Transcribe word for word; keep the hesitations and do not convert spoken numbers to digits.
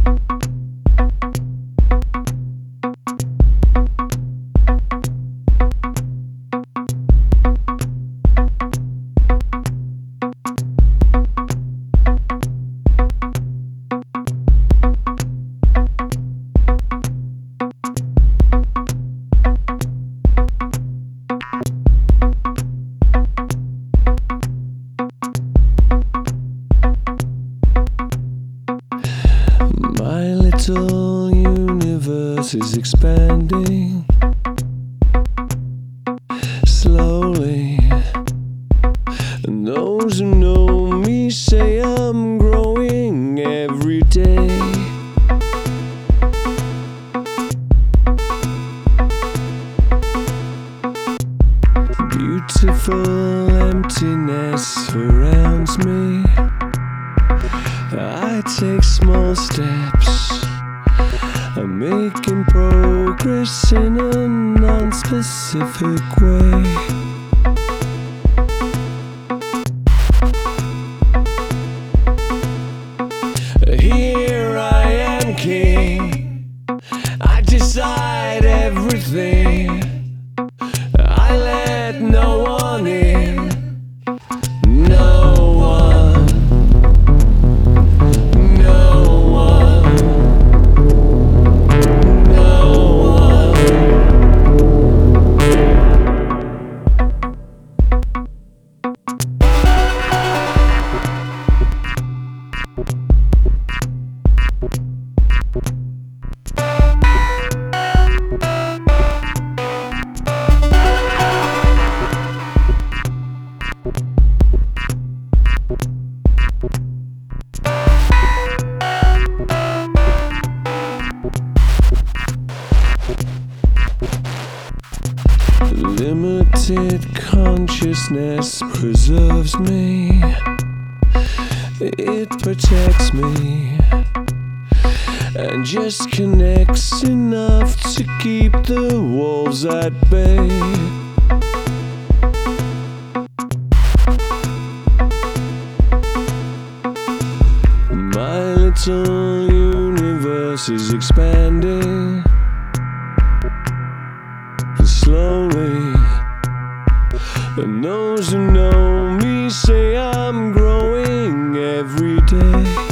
My little universe is expanding slowly, and those who know me say I'm growing every day. Beautiful emptiness surrounds me. I take small steps, I'm making progress in a non-specific way. Here I am, king, I decide everything, I let no one in, no one. Limited consciousness preserves me, it protects me, and just connects enough to keep the wolves at bay. My little universe is expanding slowly, and those who know me say I'm growing every day.